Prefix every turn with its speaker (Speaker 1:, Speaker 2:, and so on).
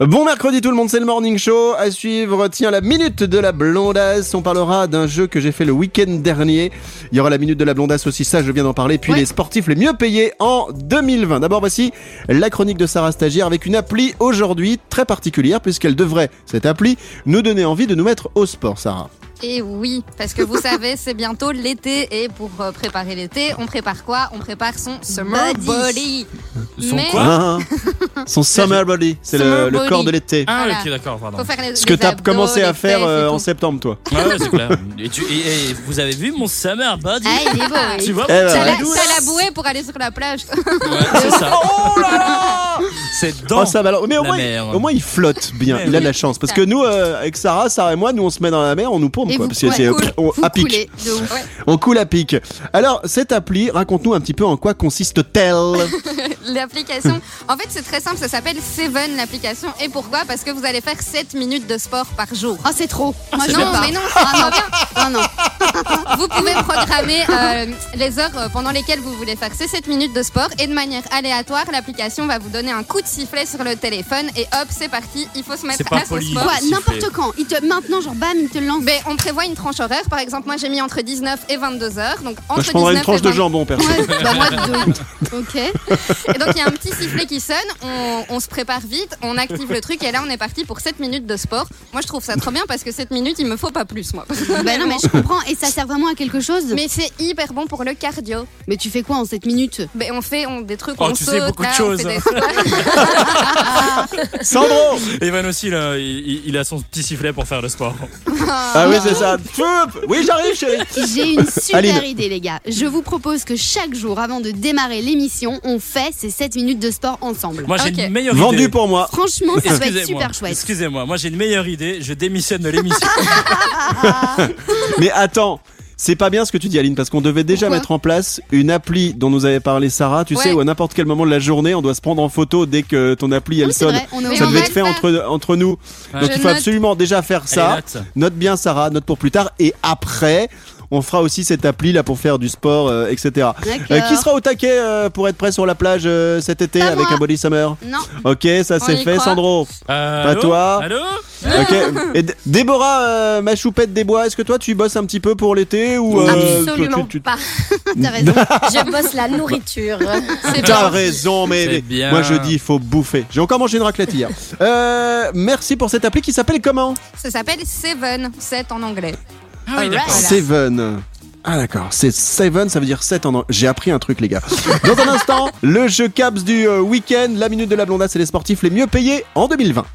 Speaker 1: Bon mercredi tout le monde, c'est le Morning Show. À suivre, tiens, la minute de la blondasse. On parlera d'un jeu que j'ai fait le week-end dernier. Il y aura la minute de la blondasse aussi, ça je viens d'en parler. Puis les sportifs les mieux payés en 2020. D'abord voici la chronique de Sarah Stagiaire avec une appli aujourd'hui très particulière puisqu'elle devrait, cette appli, nous donner envie de nous mettre au sport, Sarah.
Speaker 2: Et oui, parce que vous savez, c'est bientôt l'été et pour préparer l'été, on prépare quoi ? On prépare son summer body.
Speaker 1: Son summer body, c'est
Speaker 2: Summer
Speaker 1: le
Speaker 2: body.
Speaker 1: corps de l'été.
Speaker 3: Ah,
Speaker 2: Voilà.
Speaker 3: ok, d'accord, pardon.
Speaker 2: Faut faire
Speaker 1: Ce que t'as commencé à faire en
Speaker 2: septembre.
Speaker 1: septembre, toi.
Speaker 3: Ouais, c'est clair. Et vous avez vu mon summer body?
Speaker 2: Ah, il est beau, oui.
Speaker 3: Tu vois,
Speaker 1: Eh ben,
Speaker 2: T'as la,
Speaker 1: ouais.
Speaker 2: t'as la bouée pour aller sur la plage.
Speaker 3: Ouais, c'est ça.
Speaker 1: Oh là là
Speaker 3: C'est dans
Speaker 1: Oh, ça va alors. Mais
Speaker 3: la mer.
Speaker 1: au moins il flotte bien,
Speaker 3: Ouais,
Speaker 1: il a de
Speaker 3: oui.
Speaker 1: la chance. Parce que nous, avec Sarah et moi, nous on se met dans la mer, on nous paume
Speaker 4: Et
Speaker 1: quoi.
Speaker 4: vous-
Speaker 1: Parce que
Speaker 4: ouais,
Speaker 1: c'est
Speaker 2: cool.
Speaker 1: à pic.
Speaker 4: Coulé de ouf.
Speaker 2: Ouais.
Speaker 1: On coule à pic. Alors, cette appli, raconte-nous un petit peu en quoi consiste-t-elle.
Speaker 2: L'application, en fait, c'est très simple, ça s'appelle Seven l'application. Et pourquoi ? Parce que vous allez faire 7 minutes de sport par jour.
Speaker 4: Oh, c'est trop. Moi, je
Speaker 2: non,
Speaker 4: veux pas.
Speaker 2: mais non, c'est trop bien.
Speaker 4: Ah non.
Speaker 2: Vous pouvez programmer les heures pendant lesquelles vous voulez faire ces 7 minutes de sport et de manière aléatoire, l'application va vous donner un coup de sifflet sur le téléphone et hop, c'est parti, il faut se mettre
Speaker 3: C'est pas
Speaker 2: à ce
Speaker 3: poli.
Speaker 2: sport.
Speaker 4: Quoi,
Speaker 3: siffler.
Speaker 4: n'importe quand. Maintenant, genre, bam, il te lance.
Speaker 2: Mais on prévoit une tranche horaire, par exemple, moi j'ai mis entre 19 et 22 heures, donc entre
Speaker 1: Moi, je prendrais une
Speaker 2: 19
Speaker 1: tranche
Speaker 2: et
Speaker 1: de
Speaker 2: 20.
Speaker 1: jambon, perso.
Speaker 4: Ouais, bah moi, deux. Ok.
Speaker 2: Et donc il y a un petit sifflet qui sonne, on se prépare vite, on active le truc et là on est parti pour 7 minutes de sport. Moi je trouve ça trop bien parce que 7 minutes il me faut pas plus moi.
Speaker 4: Bah non, mais je comprends. Et ça sert vraiment à quelque chose.
Speaker 2: Mais c'est hyper bon pour le cardio.
Speaker 4: Mais tu fais quoi en 7 minutes?
Speaker 2: Mais on fait des trucs,
Speaker 3: Oh,
Speaker 2: on
Speaker 3: tu
Speaker 2: saute,
Speaker 3: sais beaucoup de
Speaker 2: là,
Speaker 3: choses.
Speaker 2: on fait des squats.
Speaker 1: Sandro
Speaker 3: Evan aussi, là, il a son petit sifflet pour faire le sport.
Speaker 1: Ah oui, c'est ça. Oui, j'arrive, chérie.
Speaker 4: J'ai une super
Speaker 1: Aline.
Speaker 4: idée, les gars. Je vous propose que chaque jour, avant de démarrer l'émission, on fait ces 7 minutes de sport ensemble.
Speaker 3: Moi, j'ai
Speaker 2: Ok.
Speaker 3: une meilleure
Speaker 1: Vendu
Speaker 3: idée.
Speaker 1: pour moi.
Speaker 4: Franchement, ça va être
Speaker 3: Excusez-moi.
Speaker 4: super chouette.
Speaker 3: Excusez-moi, moi j'ai une meilleure idée. Je démissionne de l'émission.
Speaker 1: Mais attends. C'est pas bien ce que tu dis, Aline, parce qu'on devait déjà
Speaker 4: Pourquoi
Speaker 1: mettre en place une appli dont nous avait parlé Sarah, tu sais,
Speaker 2: Ouais.
Speaker 1: où à n'importe quel moment de la journée, on doit se prendre en photo dès que ton appli elle
Speaker 4: Oui, c'est
Speaker 1: sonne.
Speaker 4: vrai, on est
Speaker 2: Mais
Speaker 1: Ça
Speaker 2: on
Speaker 1: devait
Speaker 2: va
Speaker 1: être
Speaker 2: le
Speaker 1: fait
Speaker 2: faire.
Speaker 1: entre nous.
Speaker 3: Ouais.
Speaker 1: Donc
Speaker 2: Je
Speaker 1: il faut
Speaker 2: note.
Speaker 1: absolument déjà faire ça.
Speaker 3: Allez, note.
Speaker 1: Note bien Sarah, note pour plus tard. Et après, on fera aussi cette appli là pour faire du sport, etc.
Speaker 4: D'accord.
Speaker 1: Qui sera au taquet pour être prêt sur la plage cet été
Speaker 4: Pas
Speaker 1: avec
Speaker 4: moi.
Speaker 1: un body summer?
Speaker 4: Non.
Speaker 1: Ok, ça
Speaker 2: On
Speaker 1: c'est
Speaker 2: y
Speaker 1: fait,
Speaker 2: croit.
Speaker 1: Sandro.
Speaker 3: Allô
Speaker 1: toi.
Speaker 3: Allô
Speaker 1: Ok. Et Déborah, ma choupette des bois, est-ce que toi tu bosses un petit peu pour l'été ou
Speaker 5: Absolument
Speaker 1: tu-
Speaker 5: pas.
Speaker 4: T'as raison.
Speaker 5: Je bosse la nourriture.
Speaker 2: C'est
Speaker 1: T'as
Speaker 2: bien.
Speaker 1: raison, mais
Speaker 3: C'est bien.
Speaker 1: moi je dis il faut bouffer. J'ai encore mangé une raclette hier. Merci pour cette appli qui s'appelle comment?
Speaker 2: Ça s'appelle Seven, 7 en anglais.
Speaker 3: Ah oui, d'accord.
Speaker 2: Voilà.
Speaker 1: Seven. Ah d'accord, c'est Seven, ça veut dire 7 en anglais. J'ai appris un truc les gars. Dans un instant, le jeu Caps du week-end, la minute de la blondasse et les sportifs les mieux payés en 2020.